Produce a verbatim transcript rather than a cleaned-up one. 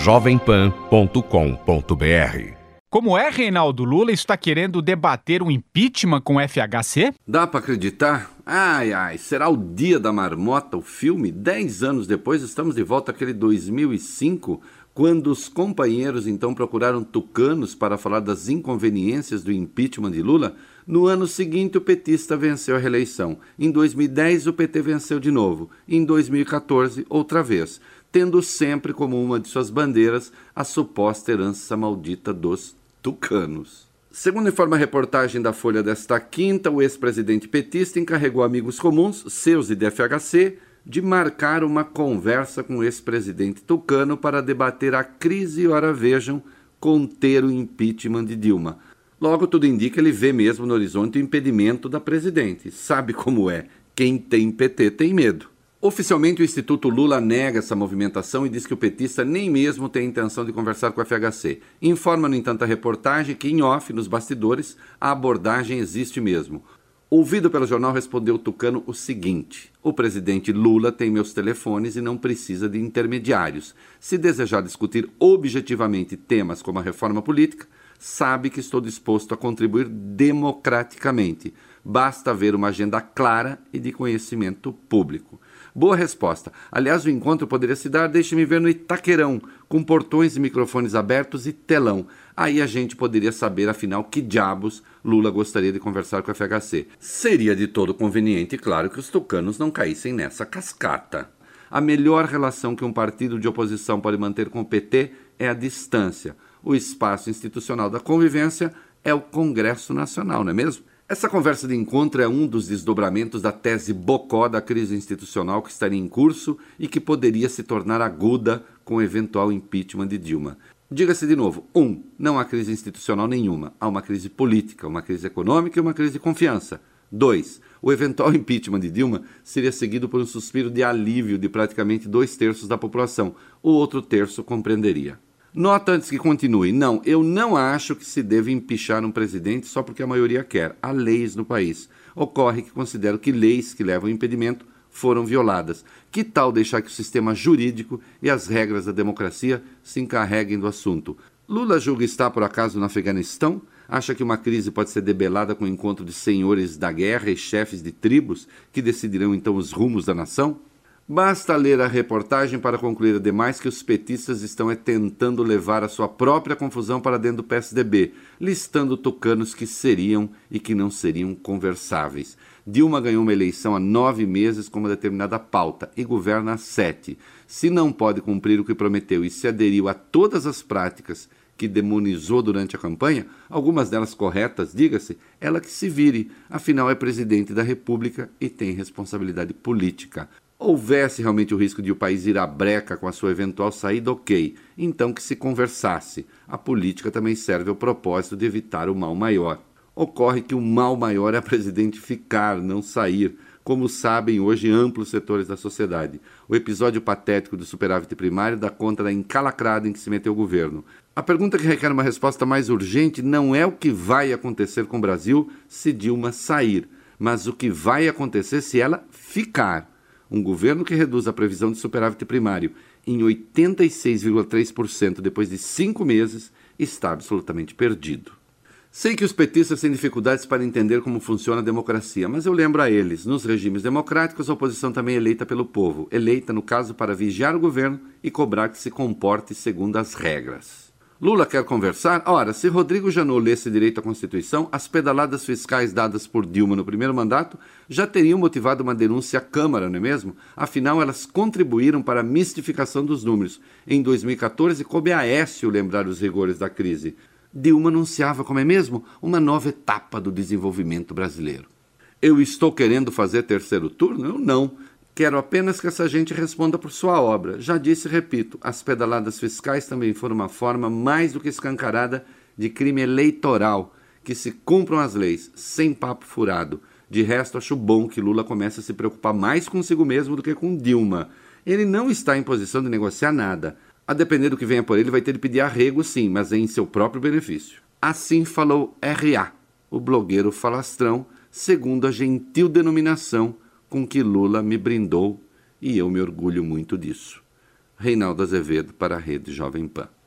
jovem pan ponto com ponto b r. Como é, Reinaldo? Lula está querendo debater um impeachment com F H C? Dá pra acreditar? Ai, ai, será o Dia da Marmota, o filme? Dez anos depois, estamos de volta àquele dois mil e cinco, quando os companheiros então procuraram tucanos para falar das inconveniências do impeachment de Lula. No ano seguinte, o petista venceu a reeleição. Em dois mil e dez, o P T venceu de novo. Em dois mil e quatorze, outra vez, tendo sempre como uma de suas bandeiras a suposta herança maldita dos tucanos. Segundo informa a reportagem da Folha desta quinta, o ex-presidente petista encarregou amigos comuns, seus e de F H C, de marcar uma conversa com o ex-presidente tucano para debater a crise e, ora vejam, conter o impeachment de Dilma. Logo, tudo indica que ele vê mesmo no horizonte o impedimento da presidente. Sabe como é? Quem tem P T tem medo. Oficialmente, o Instituto Lula nega essa movimentação e diz que o petista nem mesmo tem intenção de conversar com a F H C. Informa, no entanto, a reportagem que, em off, nos bastidores, a abordagem existe mesmo. Ouvido pelo jornal, respondeu o tucano o seguinte: o presidente Lula tem meus telefones e não precisa de intermediários. Se desejar discutir objetivamente temas como a reforma política, sabe que estou disposto a contribuir democraticamente. Basta haver uma agenda clara e de conhecimento público. Boa resposta. Aliás, o encontro poderia se dar, deixe-me ver, no Itaquerão, com portões e microfones abertos e telão. Aí a gente poderia saber, afinal, que diabos Lula gostaria de conversar com a F H C. Seria de todo conveniente, claro, que os tucanos não caíssem nessa cascata. A melhor relação que um partido de oposição pode manter com o P T é a distância. O espaço institucional da convivência é o Congresso Nacional, não é mesmo? Essa conversa de encontro é um dos desdobramentos da tese bocó da crise institucional que estaria em curso e que poderia se tornar aguda com o eventual impeachment de Dilma. Diga-se de novo, um, não há crise institucional nenhuma, há uma crise política, uma crise econômica e uma crise de confiança. Dois, o eventual impeachment de Dilma seria seguido por um suspiro de alívio de praticamente dois terços da população, o outro terço compreenderia. Nota antes que continue, não, eu não acho que se deva empichar um presidente só porque a maioria quer. Há leis no país. Ocorre que considero que leis que levam ao impedimento foram violadas. Que tal deixar que o sistema jurídico e as regras da democracia se encarreguem do assunto? Lula julga estar, por acaso, no Afeganistão? Acha que uma crise pode ser debelada com o encontro de senhores da guerra e chefes de tribos que decidirão então os rumos da nação? Basta ler a reportagem para concluir, ademais, que os petistas estão é, tentando levar a sua própria confusão para dentro do P S D B, listando tucanos que seriam e que não seriam conversáveis. Dilma ganhou uma eleição há nove meses com uma determinada pauta e governa há sete. Se não pode cumprir o que prometeu e se aderiu a todas as práticas que demonizou durante a campanha, algumas delas corretas, diga-se, ela que se vire, afinal é presidente da República e tem responsabilidade política. Houvesse realmente o risco de o país ir à breca com a sua eventual saída, ok, então que se conversasse. A política também serve ao propósito de evitar o mal maior. Ocorre que o mal maior é a presidente ficar, não sair, como sabem hoje amplos setores da sociedade. O episódio patético do superávit primário dá conta da encalacrada em que se meteu o governo. A pergunta que requer uma resposta mais urgente não é o que vai acontecer com o Brasil se Dilma sair, mas o que vai acontecer se ela ficar. Um governo que reduz a previsão de superávit primário em oitenta e seis vírgula três por cento depois de cinco meses está absolutamente perdido. Sei que os petistas têm dificuldades para entender como funciona a democracia, mas eu lembro a eles, nos regimes democráticos, a oposição também é eleita pelo povo, eleita, no caso, para vigiar o governo e cobrar que se comporte segundo as regras. Lula quer conversar? Ora, se Rodrigo Janot lesse direito à Constituição, as pedaladas fiscais dadas por Dilma no primeiro mandato já teriam motivado uma denúncia à Câmara, não é mesmo? Afinal, elas contribuíram para a mistificação dos números. Em dois mil e quatorze, coube a Aécio lembrar os rigores da crise. Dilma anunciava, como é mesmo, uma nova etapa do desenvolvimento brasileiro. Eu estou querendo fazer terceiro turno? Eu não. Quero apenas que essa gente responda por sua obra. Já disse e repito, as pedaladas fiscais também foram uma forma mais do que escancarada de crime eleitoral, que se cumpram as leis, sem papo furado. De resto, acho bom que Lula comece a se preocupar mais consigo mesmo do que com Dilma. Ele não está em posição de negociar nada. A depender do que venha por ele, vai ter de pedir arrego sim, mas é em seu próprio benefício. Assim falou R A, o blogueiro falastrão, segundo a gentil denominação com que Lula me brindou, e eu me orgulho muito disso. Reinaldo Azevedo para a Rede Jovem Pan.